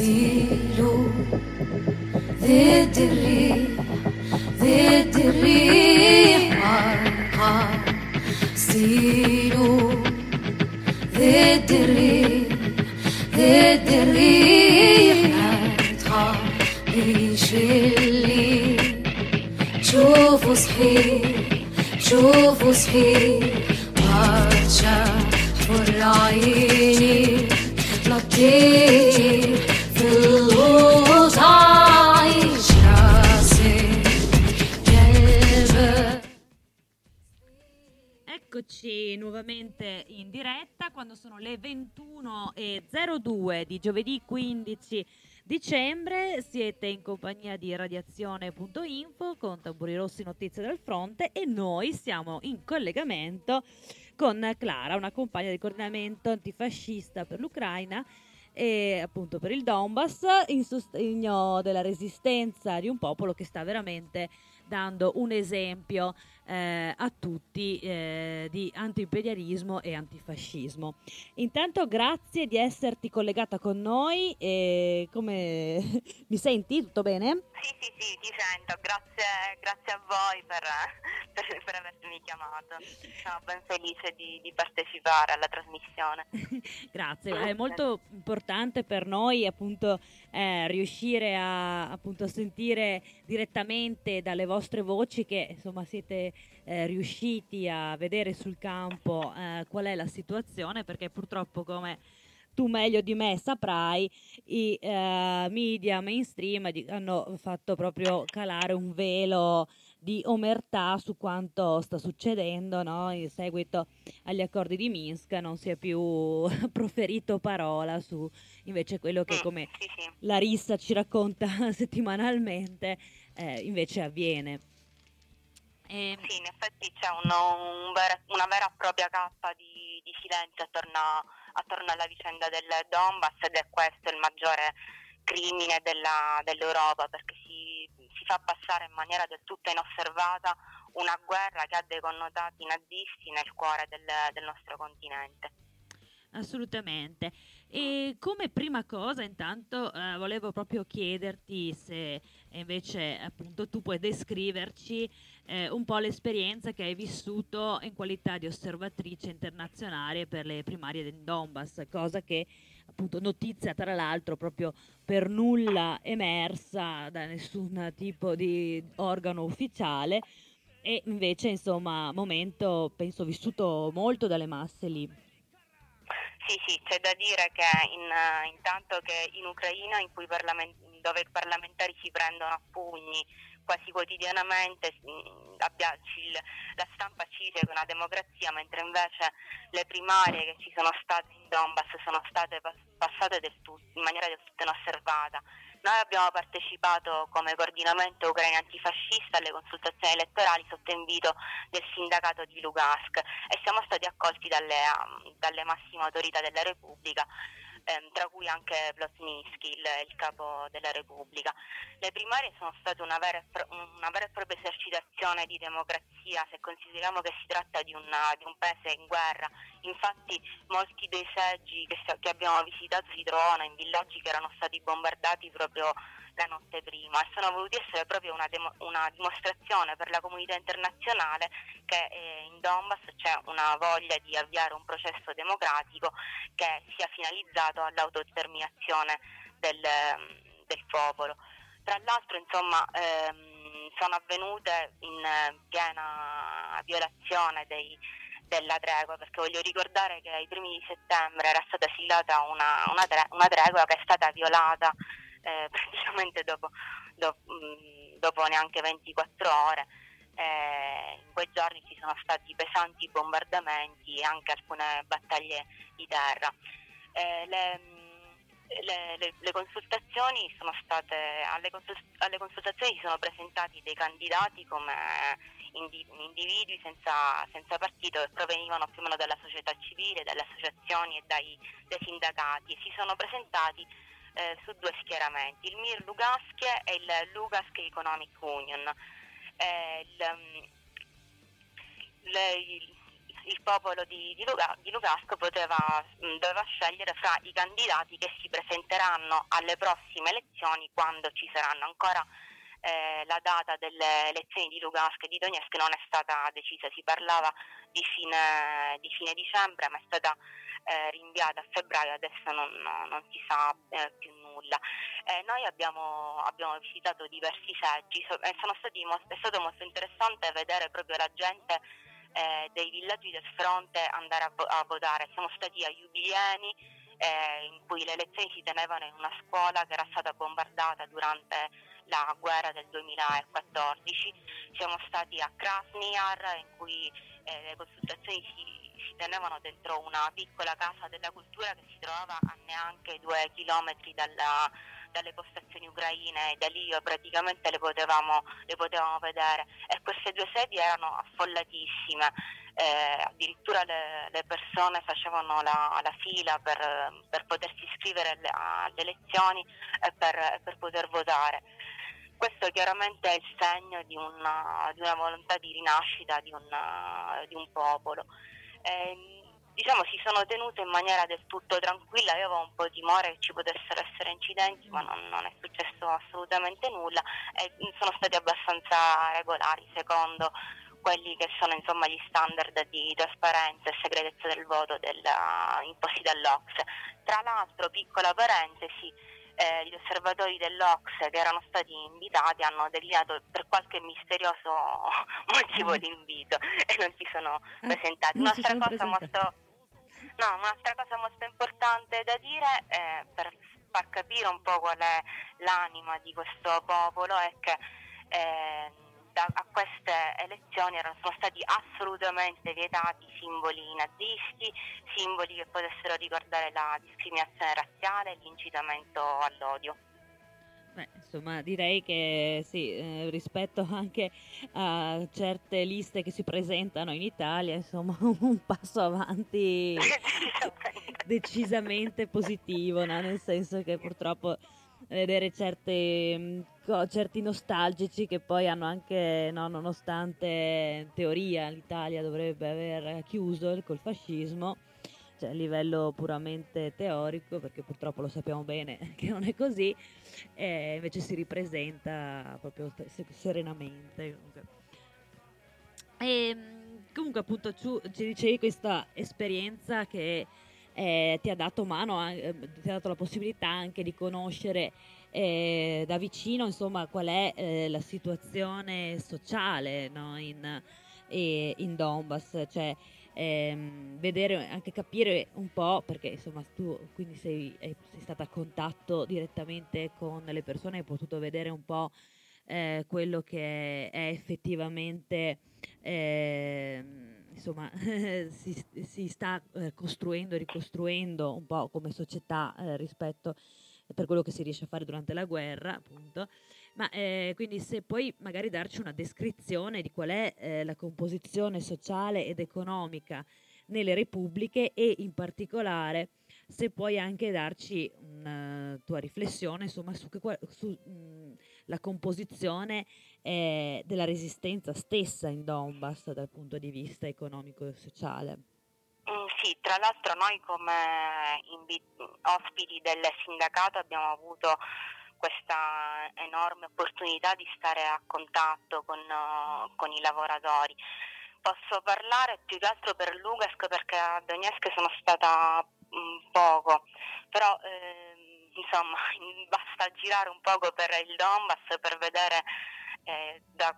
ستيلو ضد الريح ضد الريح عالقاع ستيلو ضد الريح ضد الريح عالقاعش اللي شوفوا صحيح شوفوا صحيح عطشان حر عيني لطيف في الغوصة عيش راسي قلبك. Eccoci nuovamente in diretta quando sono le 21:02 di giovedì 15 dicembre. Siete in compagnia di Radiazione.info con Tamburi Rossi, notizie del fronte, e noi siamo in collegamento con Clara, una compagna di coordinamento antifascista per l'Ucraina e appunto per il Donbass, in sostegno della resistenza di un popolo che sta veramente dando un esempio a tutti di antiimperialismo e antifascismo. Intanto grazie di esserti collegata con noi. Come mi senti? Tutto bene? Sì, ti sento, grazie a voi per avermi chiamato. Sono ben felice di partecipare alla trasmissione. Grazie, è molto importante per noi appunto riuscire a appunto sentire direttamente dalle vostre voci che insomma siete riusciti a vedere sul campo qual è la situazione, perché purtroppo, come tu meglio di me saprai, i media mainstream hanno fatto proprio calare un velo di omertà su quanto sta succedendo, no? In seguito agli accordi di Minsk non si è più proferito parola su invece quello che, come sì. Larissa ci racconta settimanalmente, invece avviene. Sì, in effetti c'è una vera e propria cappa di silenzio attorno alla vicenda del Donbass, ed è questo il maggiore crimine dell'Europa, perché si fa passare in maniera del tutto inosservata una guerra che ha dei connotati nazisti nel cuore del nostro continente. Assolutamente. E come prima cosa intanto volevo proprio chiederti se invece appunto tu puoi descriverci un po' l'esperienza che hai vissuto in qualità di osservatrice internazionale per le primarie del Donbass, cosa che appunto notizia tra l'altro proprio per nulla emersa da nessun tipo di organo ufficiale, e invece insomma momento penso vissuto molto dalle masse lì. Sì, c'è da dire che intanto che in Ucraina, dove i parlamentari si prendono a pugni quasi quotidianamente, la stampa ci dice che è una democrazia, mentre invece le primarie che ci sono state in Donbass sono state passate in maniera del tutto inosservata. Noi abbiamo partecipato come coordinamento ucraino antifascista alle consultazioni elettorali sotto invito del sindacato di Lugansk e siamo stati accolti dalle massime autorità della Repubblica, tra cui anche Plotnitsky, il capo della Repubblica. Le primarie sono state una vera e propria esercitazione di democrazia, se consideriamo che si tratta di un paese in guerra. Infatti molti dei seggi che abbiamo visitato si trovavano in villaggi che erano stati bombardati proprio la notte prima, e sono voluti essere proprio una dimostrazione per la comunità internazionale che in Donbass c'è una voglia di avviare un processo democratico che sia finalizzato all'autodeterminazione del popolo. Tra l'altro, insomma, sono avvenute in piena violazione della tregua, perché voglio ricordare che ai primi di settembre era stata siglata una tregua che è stata violata praticamente dopo neanche 24 ore. In quei giorni ci sono stati pesanti bombardamenti e anche alcune battaglie di terra. Le consultazioni sono state alle consultazioni si sono presentati dei candidati come individui senza partito, che provenivano più o meno dalla società civile, dalle associazioni e dai sindacati, e si sono presentati su due schieramenti, il Mir Lugansk e il Lugansk Economic Union. il popolo di Lugansk doveva scegliere fra i candidati che si presenteranno alle prossime elezioni, quando ci saranno ancora. La data delle elezioni di Lugansk e di Donetsk non è stata decisa, si parlava di fine dicembre, ma è stata rinviata a febbraio, adesso non si sa più nulla. Noi abbiamo visitato diversi seggi, è stato molto interessante vedere proprio la gente dei villaggi del fronte andare a votare. Siamo stati a Jubilieni, in cui le elezioni si tenevano in una scuola che era stata bombardata durante la guerra del 2014. Siamo stati a Krasnyar, in cui le consultazioni si tenevano dentro una piccola casa della cultura che si trovava a neanche 2 chilometri dalle postazioni ucraine, e da lì praticamente le potevamo vedere, e queste due sedi erano affollatissime. Addirittura le persone facevano la fila per potersi iscrivere alle elezioni e per poter votare. Questo chiaramente è il segno di una volontà di rinascita di un popolo. Diciamo, si sono tenute in maniera del tutto tranquilla. Io avevo un po' timore che ci potessero essere incidenti, ma non è successo assolutamente nulla, e sono stati abbastanza regolari secondo quelli che sono insomma gli standard di trasparenza e segretezza del voto imposti dall'OCSE. Tra l'altro, piccola parentesi, gli osservatori dell'OCSE che erano stati invitati hanno declinato per qualche misterioso motivo l'invito e non si sono presentati. Un'altra cosa molto importante da dire, per far capire un po' qual è l'anima di questo popolo, è che a queste elezioni sono stati assolutamente vietati simboli nazisti, simboli che potessero ricordare la discriminazione razziale e l'incitamento all'odio. Beh, insomma, direi che sì, rispetto anche a certe liste che si presentano in Italia, insomma, un passo avanti decisamente positivo, no? Nel senso che purtroppo vedere certi nostalgici che poi hanno anche, no, nonostante in teoria l'Italia dovrebbe aver chiuso col fascismo, cioè a livello puramente teorico, perché purtroppo lo sappiamo bene che non è così, invece si ripresenta proprio serenamente. Comunque appunto ci dicevi questa esperienza che ti ha dato ti ha dato la possibilità anche di conoscere da vicino, insomma, qual è la situazione sociale, no, in Donbass, cioè vedere, anche capire un po', perché insomma tu quindi sei stata a contatto direttamente con le persone, hai potuto vedere un po' quello che è effettivamente insomma si sta costruendo e ricostruendo un po' come società rispetto per quello che si riesce a fare durante la guerra, appunto. Ma quindi se puoi magari darci una descrizione di qual è la composizione sociale ed economica nelle repubbliche, e in particolare se puoi anche darci una tua riflessione, insomma, su la composizione della resistenza stessa in Donbass dal punto di vista economico e sociale. Sì, tra l'altro noi come ospiti del sindacato abbiamo avuto questa enorme opportunità di stare a contatto con i lavoratori. Posso parlare più che altro per Lugansk, perché a Donetsk sono stata poco, però insomma basta girare un poco per il Donbass per vedere da